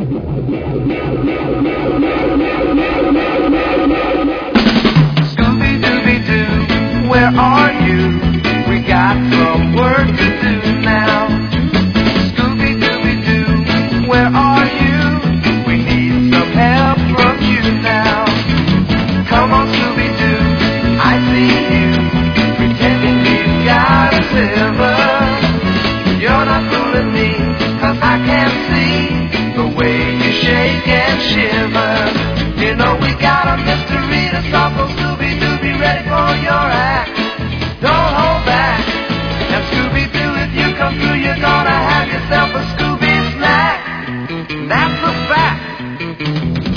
Scooby-Dooby-Doo, where are you? We got some work to do now. Scooby-Dooby-Doo, where are you? We need some help from you now. Come on, Scooby-Doo, I see you, pretending you've got a silver. You're not fooling me, 'cause I can see the way you shake and shiver. You know we got a mystery to solve, so Scooby-Doo, be ready for your act. Don't hold back. And Scooby-Doo, if you come through, you're gonna have yourself a Scooby snack. That's a fact.